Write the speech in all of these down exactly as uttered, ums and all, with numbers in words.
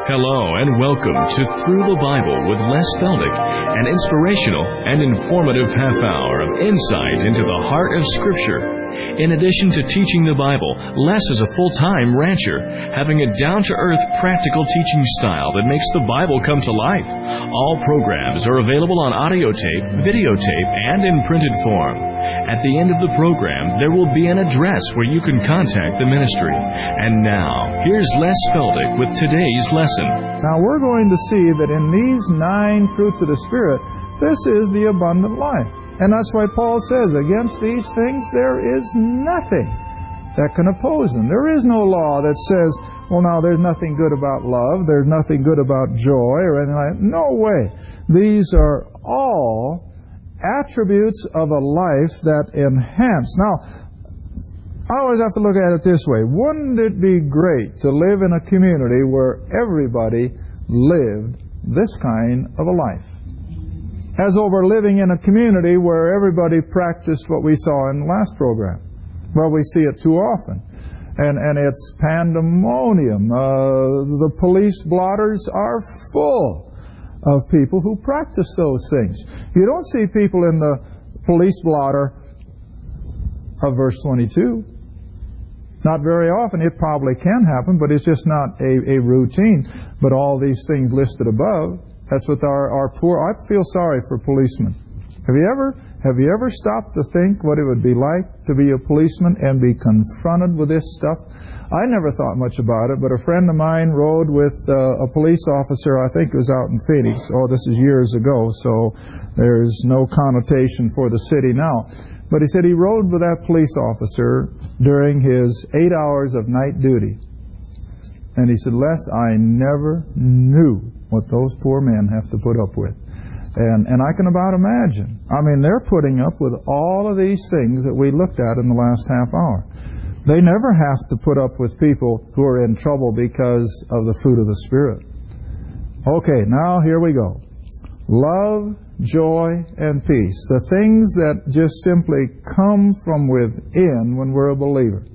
Hello and welcome to Through the Bible with Les Feldick, an inspirational and informative half hour of insight into the heart of Scripture. In addition to teaching the Bible, Les is a full-time rancher, having a down-to-earth practical teaching style that makes the Bible come to life. All programs are available on audio tape, videotape, and in printed form. At the end of the program, there will be an address where you can contact the ministry. And now, here's Les Feldick with today's lesson. Now we're going to see that in these nine fruits of the Spirit, this is the abundant life. And that's why Paul says, against these things there is nothing that can oppose them. There is no law that says, well, now there's nothing good about love, there's nothing good about joy, or anything like that. No way. These are all attributes of a life that enhance. Now, I always have to look at it this way. Wouldn't it be great to live in a community where everybody lived this kind of a life? As over living in a community where everybody practiced what we saw in the last program. Well, we see it too often. And and it's pandemonium. Uh, the police blotters are full of people who practice those things. You don't see people in the police blotter of verse twenty-two. Not very often. It probably can happen, but it's just not a, a routine. But all these things listed above, that's what our, our poor... I feel sorry for policemen. Have you ever have you ever stopped to think what it would be like to be a policeman and be confronted with this stuff? I never thought much about it, but a friend of mine rode with uh, a police officer, I think it was out in Phoenix. Oh, this is years ago, so there's no connotation for the city now. But he said he rode with that police officer during his eight hours of night duty. And he said, Les, I never knew what those poor men have to put up with. And and I can about imagine. I mean, they're putting up with all of these things that we looked at in the last half hour. They never have to put up with people who are in trouble because of the fruit of the Spirit. Okay, now here we go. Love, joy, and peace. The things that just simply come from within when we're a believer.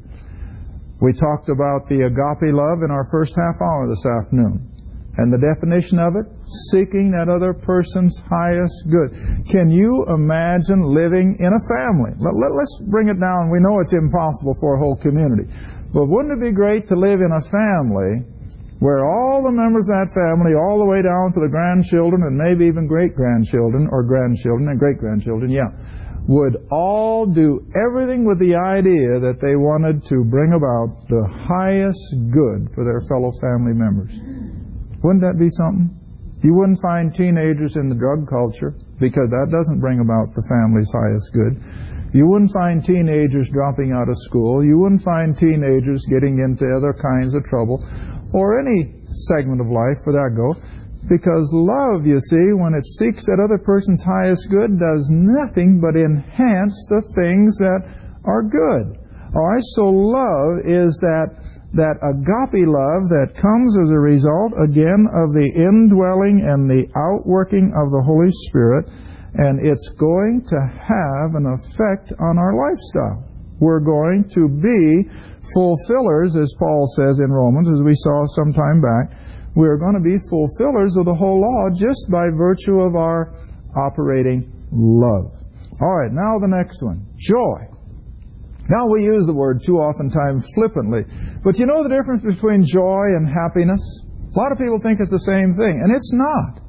We talked about the agape love in our first half hour this afternoon. And the definition of it, seeking that other person's highest good. Can you imagine living in a family? Let, let, let's bring it down. We know it's impossible for a whole community. But wouldn't it be great to live in a family where all the members of that family, all the way down to the grandchildren and maybe even great-grandchildren, or grandchildren and great-grandchildren, yeah, would all do everything with the idea that they wanted to bring about the highest good for their fellow family members? Wouldn't that be something? You wouldn't find teenagers in the drug culture, because that doesn't bring about the family's highest good. You wouldn't find teenagers dropping out of school. You wouldn't find teenagers getting into other kinds of trouble, or any segment of life for that go. Because love, you see, when it seeks that other person's highest good, does nothing but enhance the things that are good. All right, so love is that that agape love that comes as a result, again, of the indwelling and the outworking of the Holy Spirit, and it's going to have an effect on our lifestyle. We're going to be fulfillers, as Paul says in Romans, as we saw some time back. We're going to be fulfillers of the whole law just by virtue of our operating love. All right, now the next one, joy. Now we use the word too oftentimes flippantly. But you know the difference between joy and happiness? A lot of people think it's the same thing, and it's not.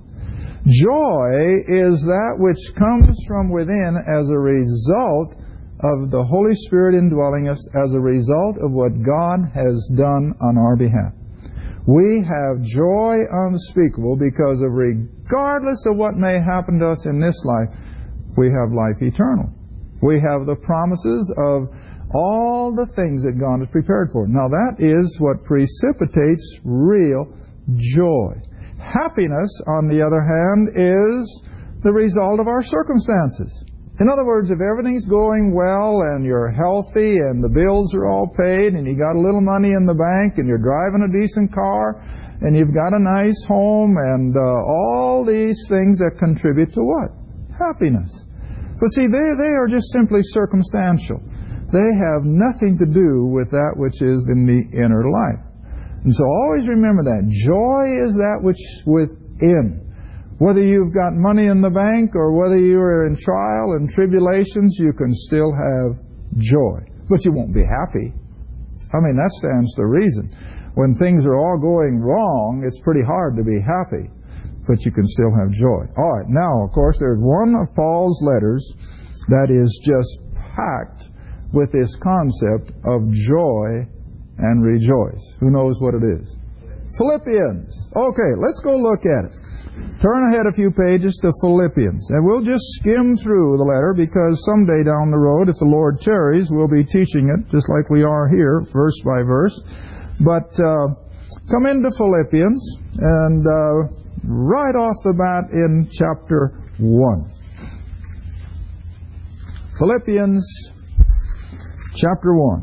Joy is that which comes from within as a result of the Holy Spirit indwelling us, as a result of what God has done on our behalf. We have joy unspeakable because of, regardless of what may happen to us in this life, we have life eternal. We have the promises of all the things that God has prepared for. Now that is what precipitates real joy. Happiness, on the other hand, is the result of our circumstances. In other words, if everything's going well and you're healthy and the bills are all paid and you got a little money in the bank and you're driving a decent car and you've got a nice home and uh, all these things that contribute to what? Happiness. But see, they, they are just simply circumstantial. They have nothing to do with that which is in the inner life. And so always remember that. Joy is that which is within. Whether you've got money in the bank or whether you are in trial and tribulations, you can still have joy. But you won't be happy. I mean, that stands to reason. When things are all going wrong, it's pretty hard to be happy. But you can still have joy. All right, now, of course, there's one of Paul's letters that is just packed with this concept of joy and rejoice. Who knows what it is? Philippians. Okay, let's go look at it. Turn ahead a few pages to Philippians. And we'll just skim through the letter because someday down the road, if the Lord tarries, we'll be teaching it just like we are here, verse by verse. But uh, come into Philippians and uh, right off the bat in chapter one. Philippians chapter one.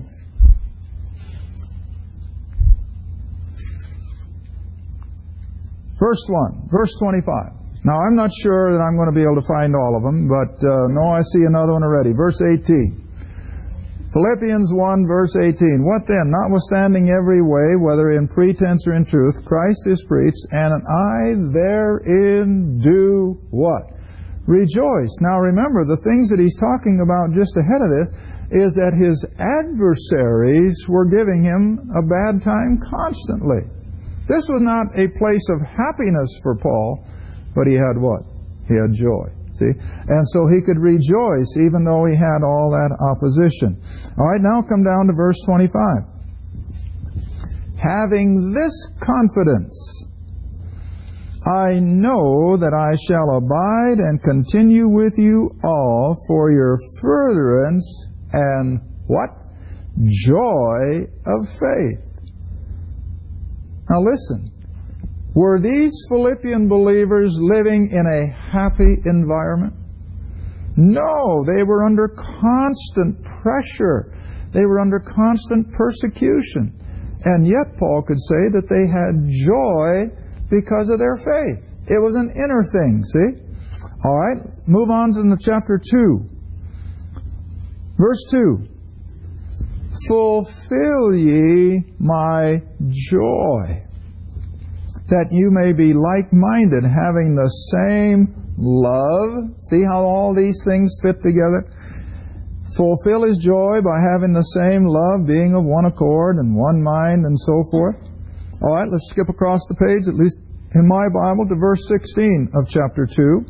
First one, verse twenty-five. Now, I'm not sure that I'm going to be able to find all of them, but uh, no, I see another one already. Verse eighteen. Philippians one, verse eighteen. What then? Notwithstanding every way, whether in pretense or in truth, Christ is preached, and I therein do what? Rejoice. Now, remember, the things that he's talking about just ahead of this is that his adversaries were giving him a bad time constantly. This was not a place of happiness for Paul, but he had what? He had joy. See? And so he could rejoice even though he had all that opposition. All right, now come down to verse twenty-five. Having this confidence, I know that I shall abide and continue with you all for your furtherance and what? Joy of faith. Now listen, were these Philippian believers living in a happy environment? No, they were under constant pressure. They were under constant persecution. And yet Paul could say that they had joy because of their faith. It was an inner thing, see? All right, move on to the chapter two. Verse two. Fulfill ye my joy, that you may be like-minded, having the same love. See how all these things fit together? Fulfill his joy by having the same love, being of one accord and one mind and so forth. All right, let's skip across the page, at least in my Bible, to verse sixteen of chapter two.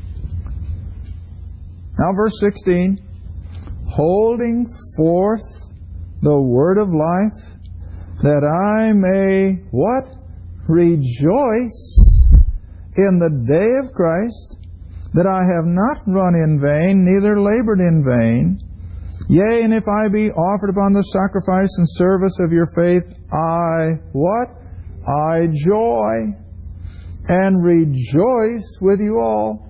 Now verse sixteen. Holding forth the word of life, that I may, what? Rejoice in the day of Christ, that I have not run in vain, neither labored in vain. Yea, and if I be offered upon the sacrifice and service of your faith, I, what? I joy and rejoice with you all.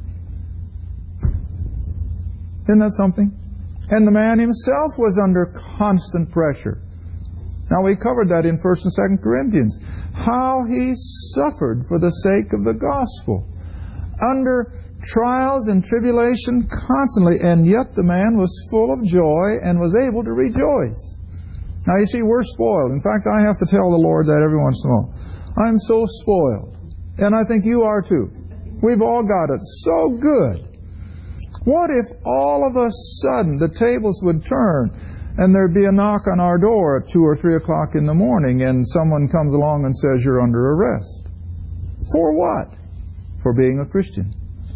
Isn't that something? And the man himself was under constant pressure. Now, we covered that in First and Second Corinthians. How he suffered for the sake of the gospel. Under trials and tribulation constantly, and yet the man was full of joy and was able to rejoice. Now, you see, we're spoiled. In fact, I have to tell the Lord that every once in a while. I'm so spoiled. And I think you are too. We've all got it so good. What if all of a sudden the tables would turn and there'd be a knock on our door at two or three o'clock in the morning and someone comes along and says you're under arrest? For what? For being a Christian.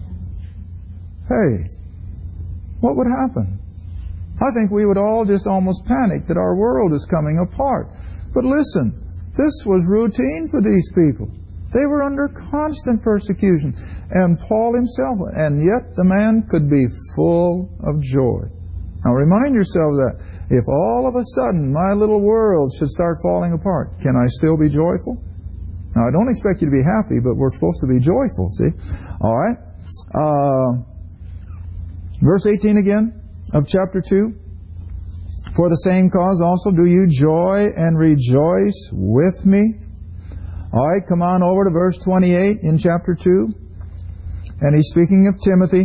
Hey, what would happen? I think we would all just almost panic that our world is coming apart. But listen, this was routine for these people. They were under constant persecution. And Paul himself, and yet the man could be full of joy. Now remind yourself that if all of a sudden my little world should start falling apart, can I still be joyful? Now I don't expect you to be happy, but we're supposed to be joyful, see? All right. Uh, verse eighteen again of chapter two. For the same cause also do you joy and rejoice with me. All right, come on over to verse twenty-eight in chapter two. And he's speaking of Timothy.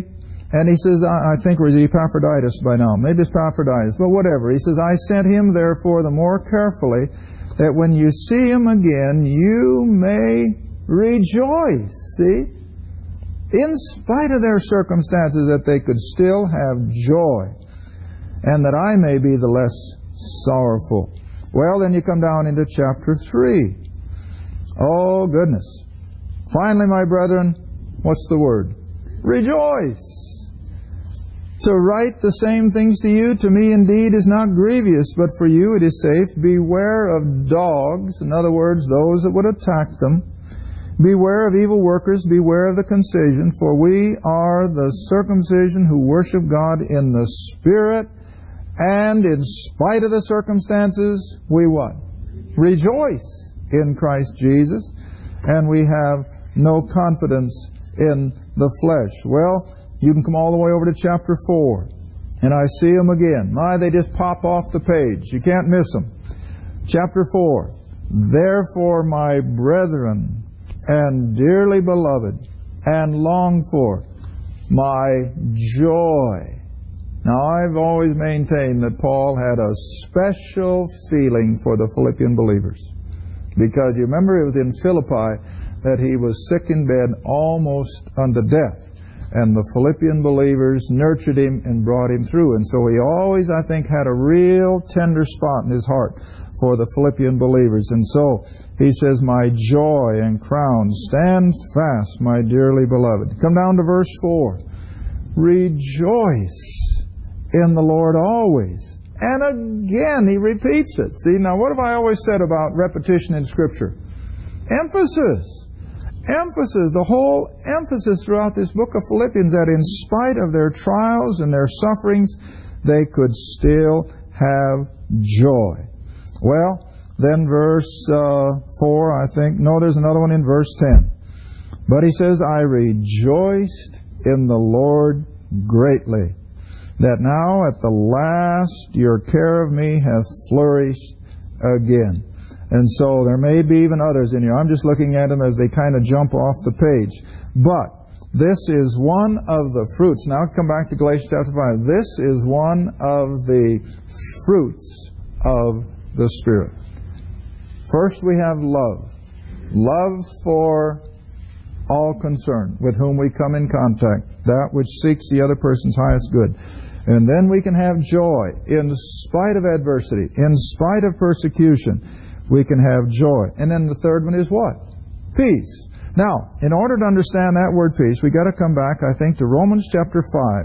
And he says, I, I think it was Epaphroditus by now. Maybe it's Epaphroditus, but whatever. He says, I sent him therefore the more carefully, that when you see him again, you may rejoice. See? In spite of their circumstances, that they could still have joy, and that I may be the less sorrowful. Well, then you come down into chapter three. Oh, goodness. Finally, my brethren, what's the word? Rejoice. To write the same things to you, to me indeed is not grievous, but for you it is safe. Beware of dogs, in other words, those that would attack them. Beware of evil workers, beware of the concision, for we are the circumcision who worship God in the Spirit, and in spite of the circumstances, we what? Rejoice in Christ Jesus, and we have no confidence in the flesh. Well, you can come all the way over to chapter four, and I see them again. My, they just pop off the page. You can't miss them. Chapter four. Therefore, my brethren, and dearly beloved, and longed for, my joy. Now, I've always maintained that Paul had a special feeling for the Philippian believers. Because you remember it was in Philippi that he was sick in bed almost unto death. And the Philippian believers nurtured him and brought him through. And so he always, I think, had a real tender spot in his heart for the Philippian believers. And so he says, my joy and crown, stand fast, my dearly beloved. Come down to verse four. Rejoice in the Lord always. And again, he repeats it. See, now what have I always said about repetition in Scripture? Emphasis. Emphasis. The whole emphasis throughout this book of Philippians, that in spite of their trials and their sufferings, they could still have joy. Well, then verse uh, four, I think. No, there's another one in verse ten. But he says, I rejoiced in the Lord greatly, that now at the last your care of me hath flourished again. And so there may be even others in here. I'm just looking at them as they kind of jump off the page. But this is one of the fruits. Now come back to Galatians chapter five. This is one of the fruits of the Spirit. First we have love. Love for all concerned, with whom we come in contact, that which seeks the other person's highest good. And then we can have joy in spite of adversity, in spite of persecution. We can have joy. And then the third one is what? Peace. Now, in order to understand that word peace, we've got to come back, I think, to Romans chapter five.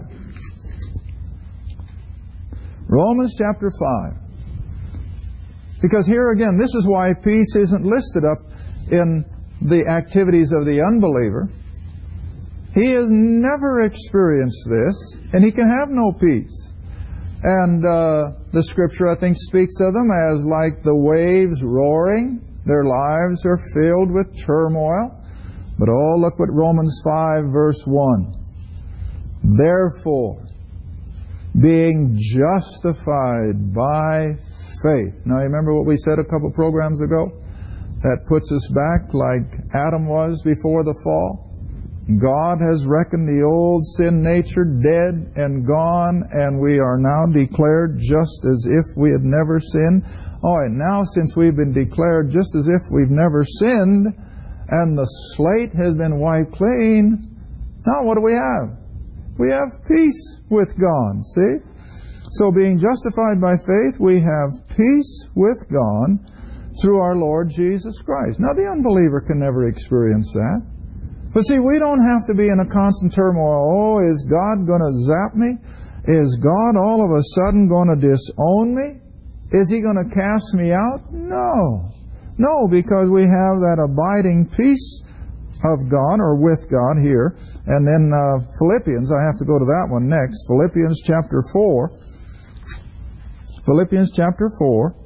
Romans chapter five. Because here again, this is why peace isn't listed up in the activities of the unbeliever. He has never experienced this, and he can have no peace. And uh, the Scripture, I think, speaks of them as like the waves roaring. Their lives are filled with turmoil. But oh, look what Romans five verse one. Therefore, being justified by faith. Now, you remember what we said a couple programs ago? That puts us back like Adam was before the fall. God has reckoned the old sin nature dead and gone, and we are now declared just as if we had never sinned. Oh, and now since we've been declared just as if we've never sinned, and the slate has been wiped clean, now what do we have? We have peace with God, see? So being justified by faith, we have peace with God through our Lord Jesus Christ. Now the unbeliever can never experience that. But see, we don't have to be in a constant turmoil. Oh, is God going to zap me? Is God all of a sudden going to disown me? Is He going to cast me out? No. No, because we have that abiding peace of God, or with God here. And then uh, Philippians, I have to go to that one next. Philippians chapter four. Philippians chapter four.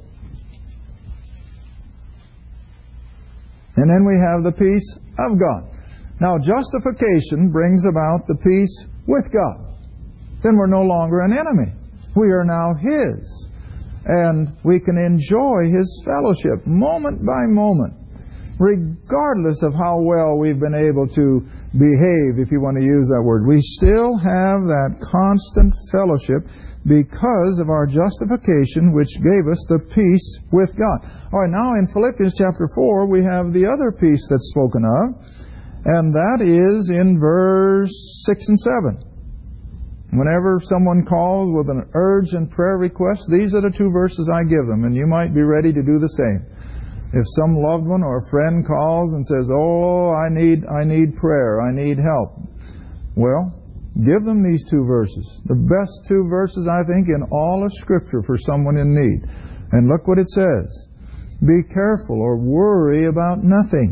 And then we have the peace of God. Now, justification brings about the peace with God. Then we're no longer an enemy. We are now His. And we can enjoy His fellowship moment by moment, regardless of how well we've been able to behave, if you want to use that word. We still have that constant fellowship because of our justification, which gave us the peace with God. All right, now in Philippians chapter four, we have the other peace that's spoken of, and that is in verse six and seven. Whenever someone calls with an urgent prayer request, these are the two verses I give them, and you might be ready to do the same. If some loved one or a friend calls and says, "Oh, I need I need prayer, I need help," well, give them these two verses. The best two verses, I think, in all of Scripture for someone in need. And look what it says. Be careful or worry about nothing,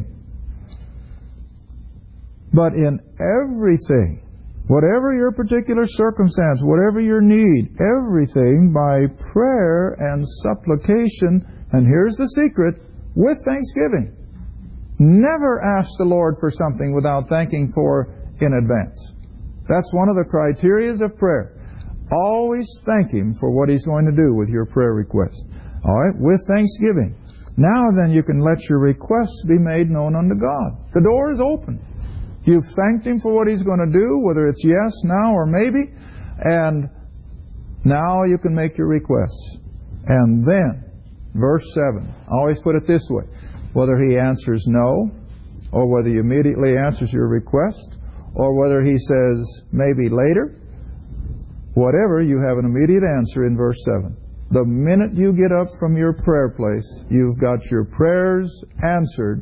but in everything, whatever your particular circumstance, whatever your need, everything by prayer and supplication, and here's the secret, with thanksgiving. Never ask the Lord for something without thanking for in advance. That's one of the criteria of prayer. Always thank Him for what He's going to do with your prayer request. All right, with thanksgiving. Now then you can let your requests be made known unto God. The door is open. You've thanked Him for what He's going to do, whether it's yes, now, or maybe, and now you can make your requests. And then, verse seven, I always put it this way, whether He answers no, or whether He immediately answers your request, or whether He says maybe later, whatever, you have an immediate answer in verse seven. The minute you get up from your prayer place, you've got your prayers answered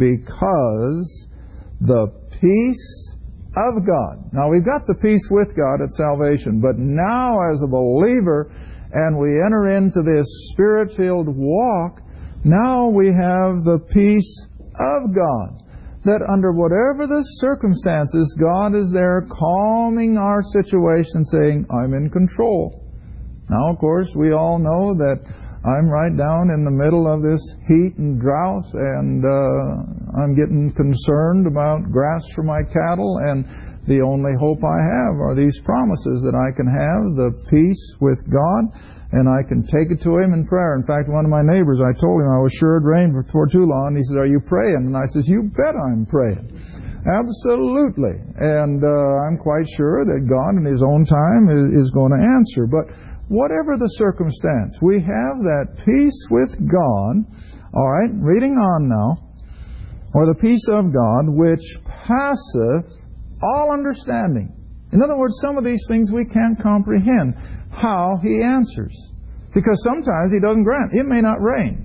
because the peace of God. Now we've got the peace with God at salvation, but now as a believer, and we enter into this Spirit-filled walk, now we have the peace of God. That under whatever the circumstances, God is there calming our situation, saying, I'm in control. Now, of course, we all know that I'm right down in the middle of this heat and drought, and uh, I'm getting concerned about grass for my cattle, and the only hope I have are these promises that I can have the peace with God, and I can take it to Him in prayer. In fact, one of my neighbors, I told him I was sure it'd rain before too long, and he said, are you praying? And I said, you bet I'm praying. Absolutely. And uh, I'm quite sure that God in His own time is, is going to answer. But whatever the circumstance, we have that peace with God. All right, reading on now. Or the peace of God, which passeth all understanding. In other words, some of these things we can't comprehend how He answers. Because sometimes He doesn't grant. It may not rain.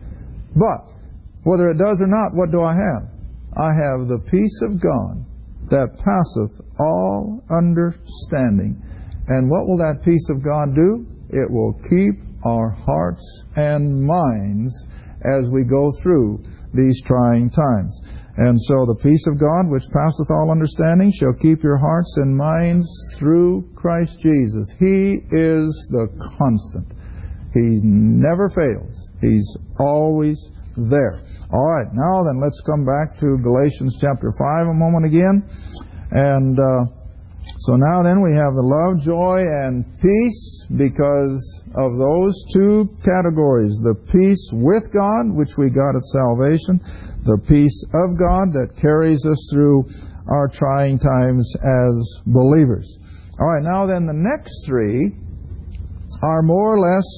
But whether it does or not, what do I have? I have the peace of God that passeth all understanding. And what will that peace of God do? It will keep our hearts and minds as we go through these trying times. And so the peace of God, which passeth all understanding, shall keep your hearts and minds through Christ Jesus. He is the constant. He never fails. He's always there. All right, now then let's come back to Galatians chapter five a moment again. And uh, so now then we have the love, joy, and peace because of those two categories. The peace with God, which we got at salvation. The peace of God that carries us through our trying times as believers. All right, now then the next three are more or less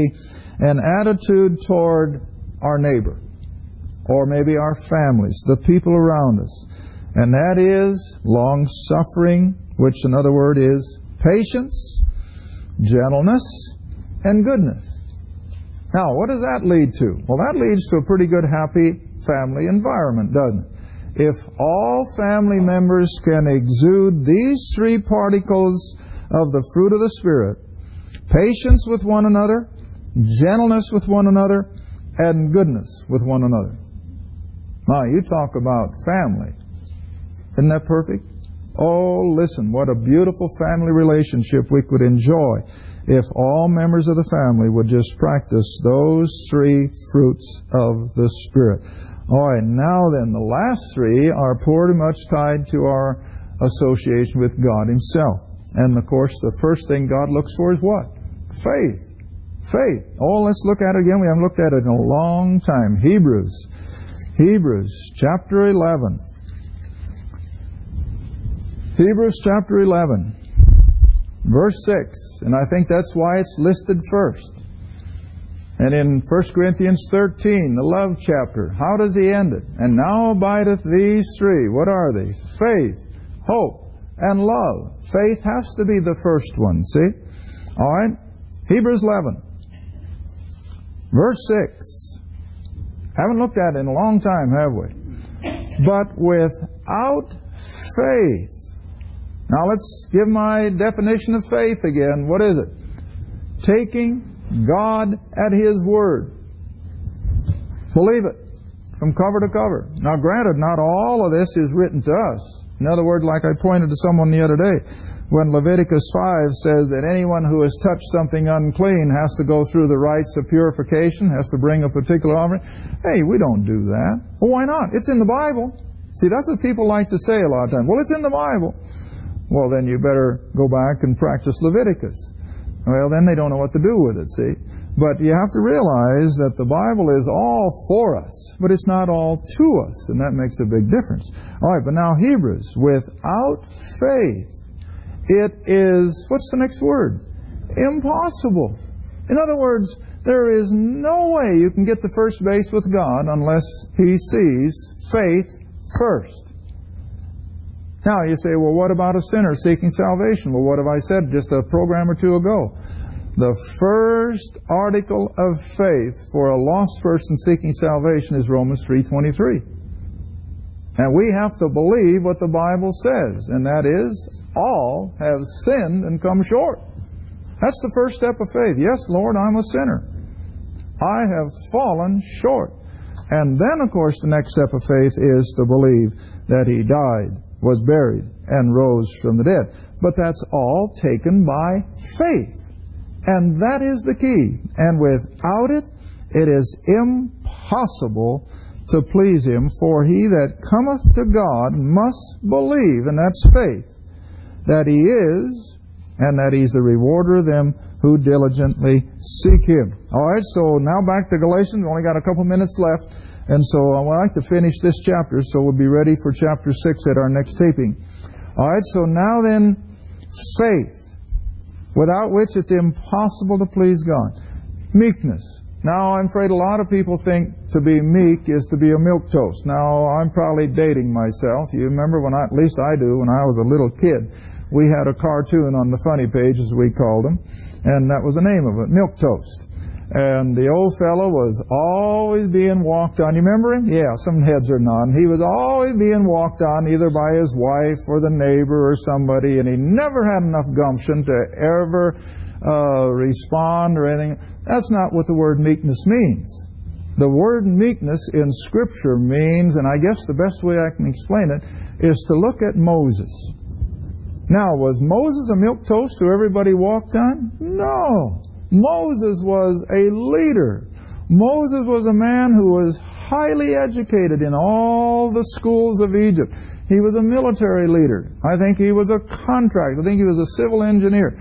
a an attitude toward our neighbor, or maybe our families, the people around us. And that is long-suffering, which in other word is patience, gentleness, and goodness. Now, what does that lead to? Well, that leads to a pretty good, happy family environment, doesn't it? If all family members can exude these three particles of the fruit of the Spirit, patience with one another, gentleness with one another, and goodness with one another. Now, you talk about family. Isn't that perfect? Oh, listen, what a beautiful family relationship we could enjoy if all members of the family would just practice those three fruits of the Spirit. All right, now then, the last three are pretty much tied to our association with God Himself. And, of course, the first thing God looks for is what? Faith. Faith. Oh, let's look at it again. We haven't looked at it in a long time. Hebrews. Hebrews chapter eleven. Hebrews chapter eleven, verse six. And I think that's why it's listed first. And in First Corinthians thirteen, the love chapter, how does he end it? And now abideth these three. What are they? Faith, hope, and love. Faith has to be the first one, see? All right? Hebrews eleven, verse six. Haven't looked at it in a long time, have we? But without faith. Now let's give my definition of faith again. What is it? Taking God at His Word. Believe it from cover to cover. Now granted, not all of this is written to us. In other words, like I pointed to someone the other day, when Leviticus five says that anyone who has touched something unclean has to go through the rites of purification, has to bring a particular offering. Hey, we don't do that. Well, why not? It's in the Bible. See, that's what people like to say a lot of times. Well, it's in the Bible. Well, then you better go back and practice Leviticus. Well, then they don't know what to do with it, see? But you have to realize that the Bible is all for us, but it's not all to us, and that makes a big difference. All right, but now Hebrews, without faith, it is, what's the next word? Impossible. In other words, there is no way you can get to first base with God unless He sees faith first. Now you say, well, what about a sinner seeking salvation? Well, what have I said just a program or two ago? The first article of faith for a lost person seeking salvation is Romans three twenty-three. And we have to believe what the Bible says, and that is, all have sinned and come short. That's the first step of faith. Yes, Lord, I'm a sinner. I have fallen short. And then, of course, the next step of faith is to believe that He died, was buried, and rose from the dead. But that's all taken by faith. And that is the key. And without it, it is impossible to please Him. For he that cometh to God must believe, and that's faith, that He is, and that He's the rewarder of them who diligently seek Him. All right, so now back to Galatians. We've only got a couple minutes left. And so I would like to finish this chapter, so we'll be ready for chapter six at our next taping. All right, so now then, faith, without which it's impossible to please God. Meekness. Now, I'm afraid a lot of people think to be meek is to be a milquetoast. Now, I'm probably dating myself. You remember when I, at least I do, when I was a little kid, we had a cartoon on the funny page, as we called them, and that was the name of it, Milquetoast. And the old fellow was always being walked on. You remember him? Yeah, some heads are nodding. He was always being walked on either by his wife or the neighbor or somebody, and he never had enough gumption to ever uh, respond or anything. That's not what the word meekness means. The word meekness in Scripture means, and I guess the best way I can explain it, is to look at Moses. Now, was Moses a milquetoast who everybody walked on? No. Moses was a leader. Moses was a man who was highly educated in all the schools of Egypt. He was a military leader. I think he was a contractor. I think he was a civil engineer.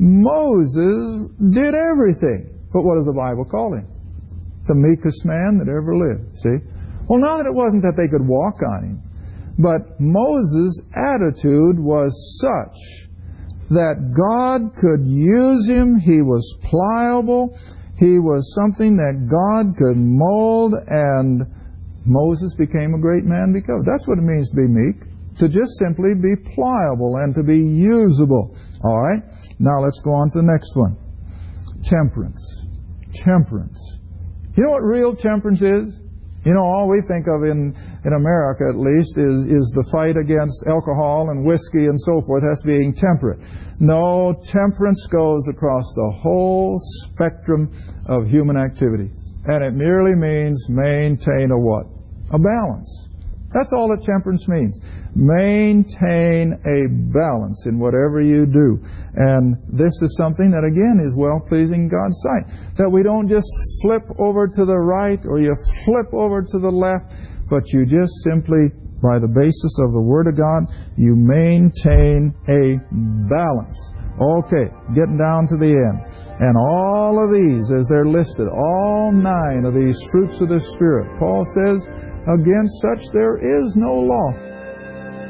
Moses did everything. But what does the Bible call him? The meekest man that ever lived. See? Well, not that it wasn't that they could walk on him, but Moses' attitude was such that God could use him. He was pliable. He was something that God could mold, and Moses became a great man because that's what it means to be meek, to just simply be pliable and to be usable. All right? Now let's go on to the next one. Temperance. Temperance. You know what real temperance is? You know, all we think of in, in America, at least, is, is the fight against alcohol and whiskey and so forth. That's being temperate. No, temperance goes across the whole spectrum of human activity. And it merely means maintain a what? A balance. That's all that temperance means. Maintain a balance in whatever you do. And this is something that, again, is well-pleasing in God's sight. That we don't just flip over to the right or you flip over to the left, but you just simply, by the basis of the Word of God, you maintain a balance. Okay, getting down to the end. And all of these, as they're listed, all nine of these fruits of the Spirit, Paul says, against such there is no law.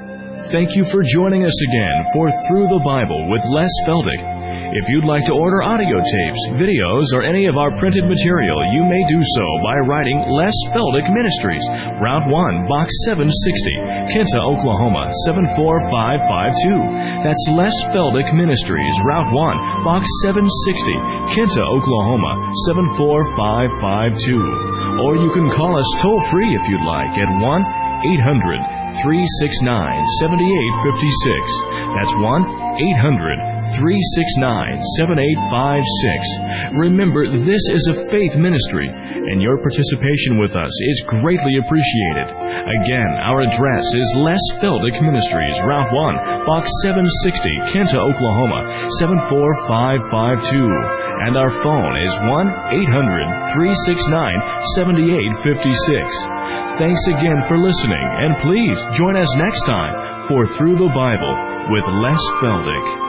Thank you for joining us again for Through the Bible with Les Feldick. If you'd like to order audio tapes, videos, or any of our printed material, you may do so by writing Les Feldick Ministries, Route one, Box seven sixty, Kinta, Oklahoma, seven four five five two. That's Les Feldick Ministries, Route one, Box seven sixty, Kinta, Oklahoma, seven four five five two. Or you can call us toll-free if you'd like at one eight hundred, three six nine, seven eight five six. That's one eight hundred, three six nine, seven eight five six. Remember, this is a faith ministry, and your participation with us is greatly appreciated. Again, our address is Les Feldick Ministries, Route one, Box seven sixty, Kinta, Oklahoma, seven four five five two. And our phone is one eight hundred, three six nine, seven eight five six. Thanks again for listening, and please join us next time for Through the Bible with Les Feldick.